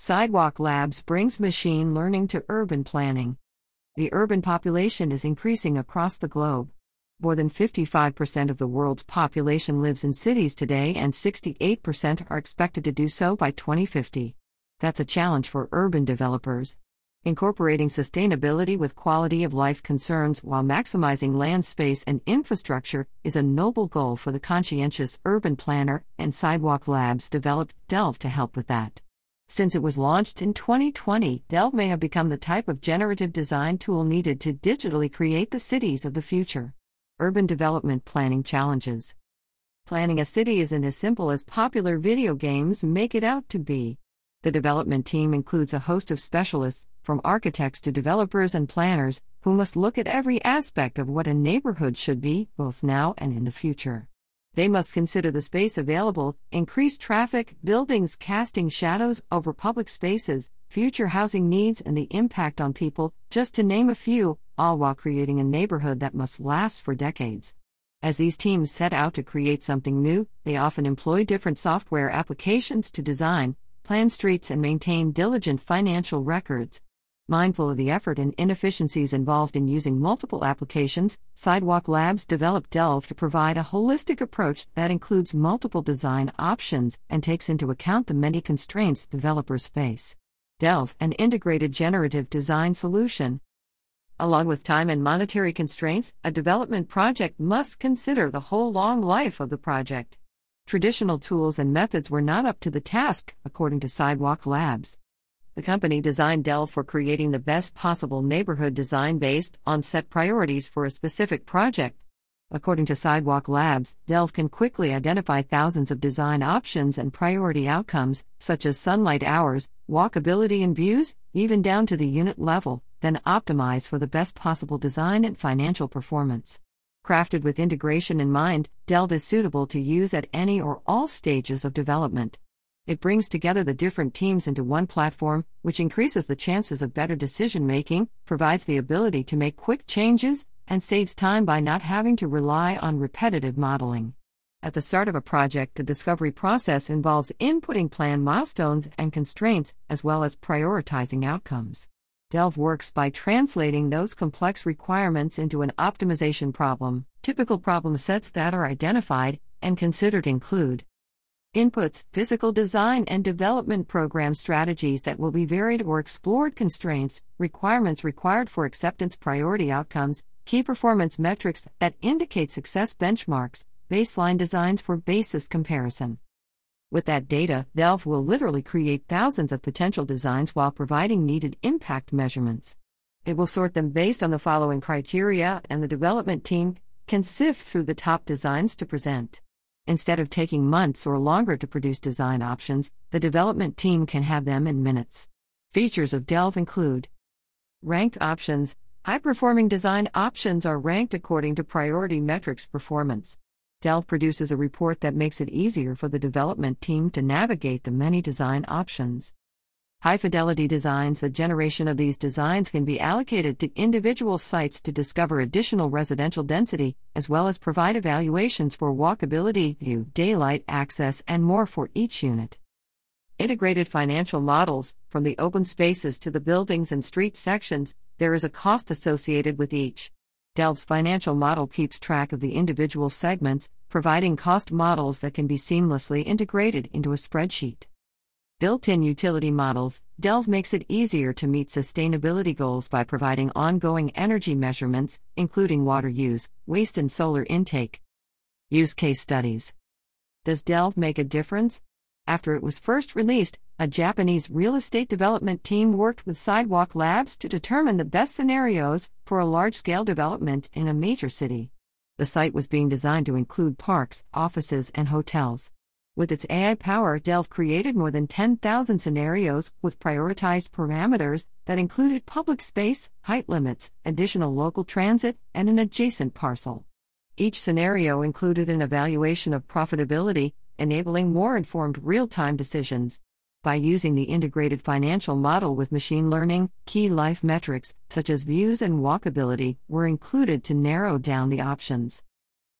Sidewalk Labs brings machine learning to urban planning. The urban population is increasing across the globe. More than 55% of the world's population lives in cities today, and 68% are expected to do so by 2050. That's a challenge for urban developers. Incorporating sustainability with quality of life concerns while maximizing land space and infrastructure is a noble goal for the conscientious urban planner, and Sidewalk Labs developed Delve to help with that. Since it was launched in 2020, Delve may have become the type of generative design tool needed to digitally create the cities of the future. Urban development planning challenges. Planning a city isn't as simple as popular video games make it out to be. The development team includes a host of specialists, from architects to developers and planners, who must look at every aspect of what a neighborhood should be, both now and in the future. They must consider the space available, increased traffic, buildings casting shadows over public spaces, future housing needs, and the impact on people, just to name a few, all while creating a neighborhood that must last for decades. As these teams set out to create something new, they often employ different software applications to design, plan streets, and maintain diligent financial records. Mindful of the effort and inefficiencies involved in using multiple applications, Sidewalk Labs developed Delve to provide a holistic approach that includes multiple design options and takes into account the many constraints developers face. Delve, an integrated generative design solution. Along with time and monetary constraints, a development project must consider the whole long life of the project. Traditional tools and methods were not up to the task, according to Sidewalk Labs. The company designed Delve for creating the best possible neighborhood design based on set priorities for a specific project. According to Sidewalk Labs, Delve can quickly identify thousands of design options and priority outcomes, such as sunlight hours, walkability and views, even down to the unit level, then optimize for the best possible design and financial performance. Crafted with integration in mind, Delve is suitable to use at any or all stages of development. It brings together the different teams into one platform, which increases the chances of better decision-making, provides the ability to make quick changes, and saves time by not having to rely on repetitive modeling. At the start of a project, the discovery process involves inputting plan milestones and constraints, as well as prioritizing outcomes. Delve works by translating those complex requirements into an optimization problem. Typical problem sets that are identified and considered include inputs, physical design and development program strategies that will be varied or explored, constraints, requirements required for acceptance, priority outcomes, key performance metrics that indicate success, benchmarks, baseline designs for basis comparison. With that data, Delve will literally create thousands of potential designs while providing needed impact measurements. It will sort them based on the following criteria, and the development team can sift through the top designs to present. Instead of taking months or longer to produce design options, the development team can have them in minutes. Features of Delve include ranked options. High-performing design options are ranked according to priority metrics performance. Delve produces a report that makes it easier for the development team to navigate the many design options. High-fidelity designs. The generation of these designs can be allocated to individual sites to discover additional residential density, as well as provide evaluations for walkability, view, daylight access, and more for each unit. Integrated financial models. From the open spaces to the buildings and street sections, there is a cost associated with each. Delve's financial model keeps track of the individual segments, providing cost models that can be seamlessly integrated into a spreadsheet. Built-in utility models. Delve makes it easier to meet sustainability goals by providing ongoing energy measurements, including water use, waste, and solar intake. Use case studies. Does Delve make a difference? After it was first released, a Japanese real estate development team worked with Sidewalk Labs to determine the best scenarios for a large-scale development in a major city. The site was being designed to include parks, offices, and hotels. With its AI power, Delve created more than 10,000 scenarios with prioritized parameters that included public space, height limits, additional local transit, and an adjacent parcel. Each scenario included an evaluation of profitability, enabling more informed real-time decisions. By using the integrated financial model with machine learning, key life metrics, such as views and walkability, were included to narrow down the options.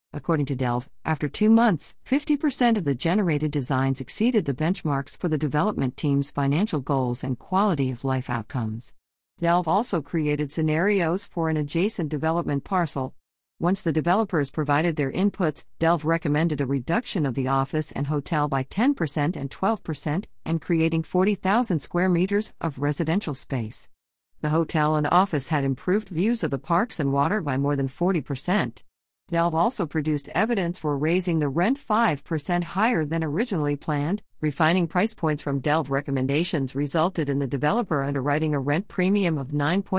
According to Delve, after 2 months, 50% of the generated designs exceeded the benchmarks for the development team's financial goals and quality of life outcomes. Delve also created scenarios for an adjacent development parcel. Once the developers provided their inputs, Delve recommended a reduction of the office and hotel by 10% and 12%, and creating 40,000 square meters of residential space. The hotel and office had improved views of the parks and water by more than 40%. Delve also produced evidence for raising the rent 5% higher than originally planned. Refining price points from Delve recommendations resulted in the developer underwriting a rent premium of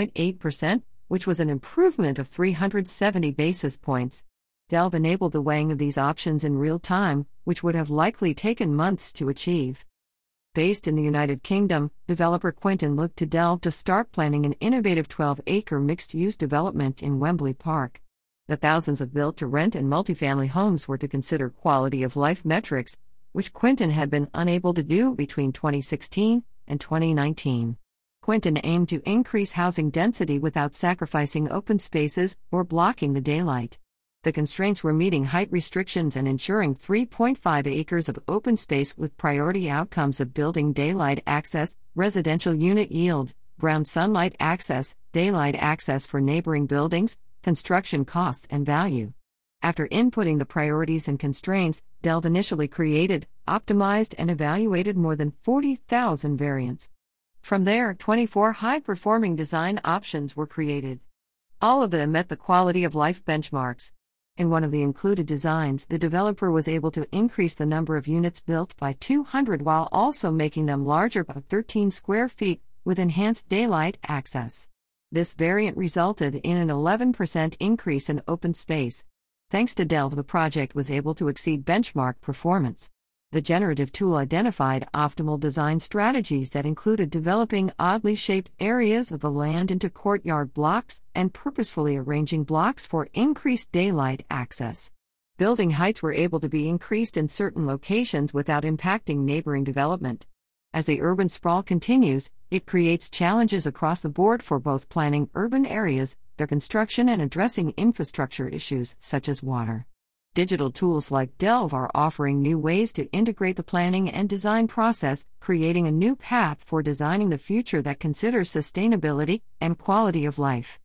9.8%, which was an improvement of 370 basis points. Delve enabled the weighing of these options in real time, which would have likely taken months to achieve. Based in the United Kingdom, developer Quinton looked to Delve to start planning an innovative 12-acre mixed-use development in Wembley Park. The thousands of built-to-rent and multifamily homes were to consider quality-of-life metrics, which Quinton had been unable to do between 2016 and 2019. Quinton aimed to increase housing density without sacrificing open spaces or blocking the daylight. The constraints were meeting height restrictions and ensuring 3.5 acres of open space with priority outcomes of building daylight access, residential unit yield, ground sunlight access, daylight access for neighboring buildings, construction costs and value. After inputting the priorities and constraints, Delve initially created, optimized and evaluated more than 40,000 variants. From there, 24 high-performing design options were created. All of them met the quality of life benchmarks. In one of the included designs, the developer was able to increase the number of units built by 200 while also making them larger by 13 square feet, with enhanced daylight access. This variant resulted in an 11% increase in open space. Thanks to Delve, the project was able to exceed benchmark performance. The generative tool identified optimal design strategies that included developing oddly shaped areas of the land into courtyard blocks and purposefully arranging blocks for increased daylight access. Building heights were able to be increased in certain locations without impacting neighboring development. As the urban sprawl continues, it creates challenges across the board for both planning urban areas, their construction, and addressing infrastructure issues such as water. Digital tools like Delve are offering new ways to integrate the planning and design process, creating a new path for designing the future that considers sustainability and quality of life.